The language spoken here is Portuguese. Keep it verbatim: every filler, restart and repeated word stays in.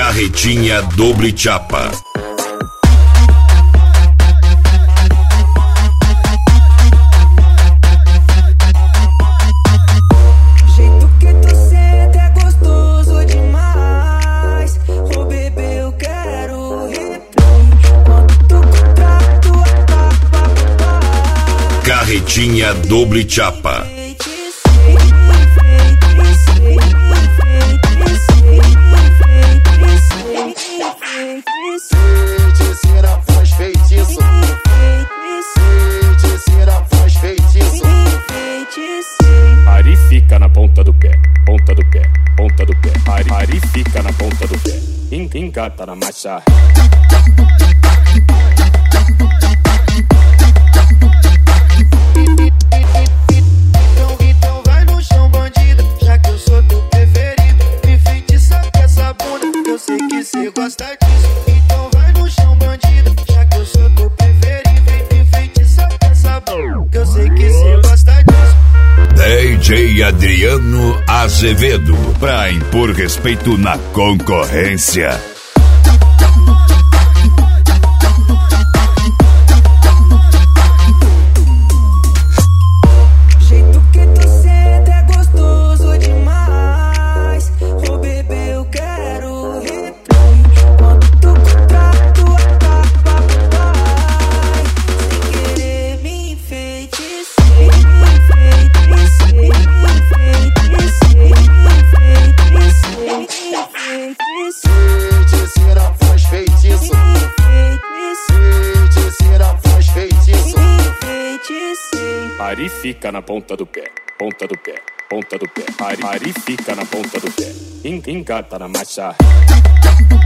Carretinha Doble Chapa. Jeito que tu senta é gostoso demais. Ô bebê, eu quero replay. Quando tu contrato a Carretinha Doble Chapa. Feiticeira faz feitiço. Feiticeira faz feitiço. Ari fica na ponta do pé, ponta do pé, ponta do pé. Ari, Ari fica na ponta do pé, en- engata na marcha. Então, então vai no chão, bandida, já que eu sou teu preferido. Me feitiça com essa bunda, eu sei que cê gosta disso. Então vai no chão, bandida, já que eu sou teu preferido. Me feitiça com essa bunda, eu sei que cê gosta disso. D J Adriano Azevedo, pra impor respeito na concorrência. Jeito que tu senta é gostoso demais. Ô bebê, eu quero replay. Quando tu contrato vai, sem querer me enfeitiçei, me enfeitiçei, me enfeitiçei, me enfeitiçei, me enfeitiçei. Feiticeira faz feitiço. Feiticeira faz feitiço. Ari fica na ponta do pé, ponta do pé, ponta do pé. Ari, Ari fica na ponta do pé, en- engata na marcha.